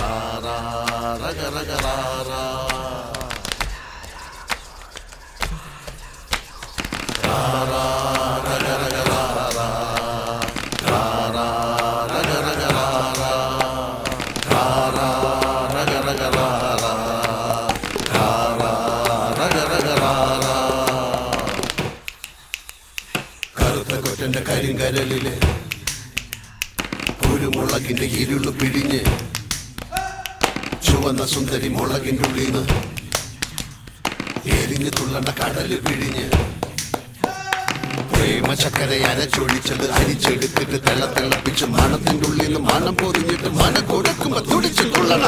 കൊറ്റന്റെ കരിങ്കരലില് കുരുമുളകിന്റെ ഇരുളു പിഴിഞ്ഞ് ചുവന്ന സുന്ദരി മുളകിന്റെ ഉള്ളിന്ന് എരിഞ്ഞു തുള്ളണ്ട കടല് പിഴിഞ്ഞ് പ്രേമ ചക്കര അരച്ചൊഴിച്ചത് അരിച്ചെടുത്തിട്ട് തിളപ്പിച്ച് മണത്തിന്റെ ഉള്ളിന്ന് മണം പൊതിഞ്ഞിട്ട് മനം കൊടുക്കുമ്പോ തുടിച്ചു തുള്ളണ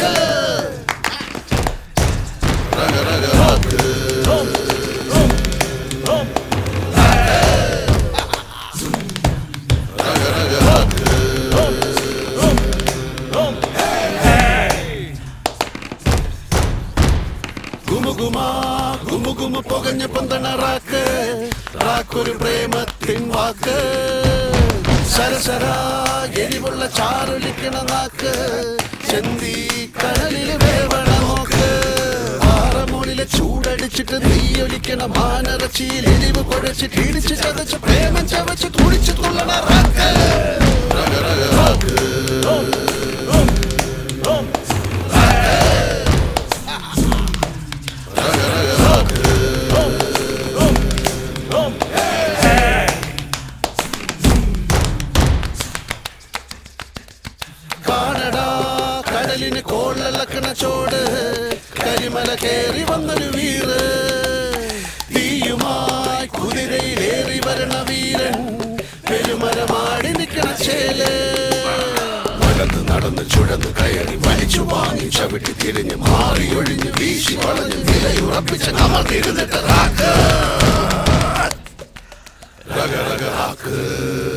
ഗുമുഗുമ പുകഞ്ഞ പന്തണ റാക്കൊരു പ്രേമത്തിൻ വാക്ക് സരസരാ എരിവുള്ള ചാറൊലിക്കണ നാക്ക് ചെന്തി കടലില് വേവണ നോക്ക് പാറമോളിലെ ചൂടടിച്ചിട്ട് തീയൊലിക്കണ മാനറച്ചിയിൽ എരിവ് കുഴച്ചിട്ട് ഇടിച്ച് ചതച്ച് പ്രേമം ചവച്ച് തുടിച്ചു തുള്ളണ റാക്ക് കടലിന് കോളിളക്കണ ചോട് കരിമല കേറി വന്നൊരു വീറ് തീയുമായി കുതിരയിലേറി വരണ വീരൻ പെരുമരമാടി നിൽക്കണ ചേല് നടന്ന് നടന്ന് ചുഴന്ന് കയറി വലിച്ചു വാങ്ങി ചവിട്ടി തിരിഞ്ഞ് മാറി ഒഴിഞ്ഞ് വീശി വളഞ്ഞ് നിലയുറപ്പിച്ച് നമ്മൾ തിരുന്നിട്ട് റാക്ക്